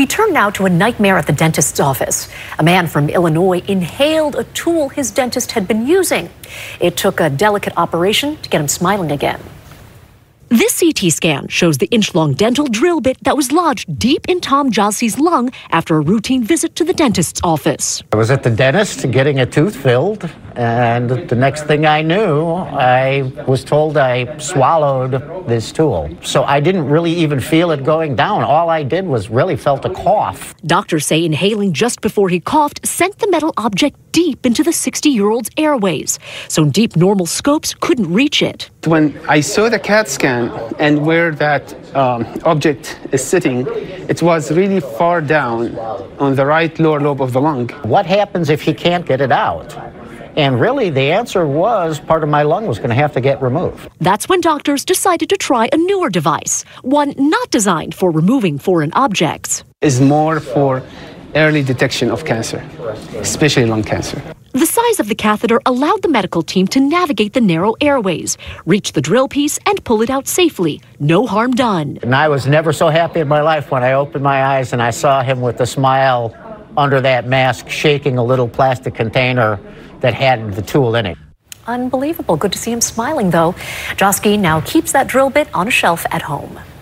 We turn now to a nightmare at the dentist's office. A man from Illinois inhaled a tool his dentist had been using. It took a delicate operation to get him smiling again. This CT scan shows the inch-long dental drill bit that was lodged deep in Tom Jossie's lung after a routine visit to the dentist's office. I was at the dentist getting a tooth filled, and the next thing I knew, I was told I swallowed this tool. So I didn't really even feel it going down. All I did was really felt a cough. Doctors say inhaling just before he coughed sent the metal object deep into the 60-year-old's airways, so deep normal scopes couldn't reach it. When I saw the CAT scan and where that object is sitting, it was really far down on the right lower lobe of the lung. What happens if he can't get it out? And really, the answer was part of my lung was going to have to get removed. That's when doctors decided to try a newer device, one not designed for removing foreign objects. Is more for early detection of cancer, especially lung cancer. The size of the catheter allowed the medical team to navigate the narrow airways, reach the drill piece, and pull it out safely. No harm done. And I was never so happy in my life when I opened my eyes and I saw him with a smile under that mask, shaking a little plastic container that had the tool in it. Unbelievable. Good to see him smiling, though. Josky now keeps that drill bit on a shelf at home.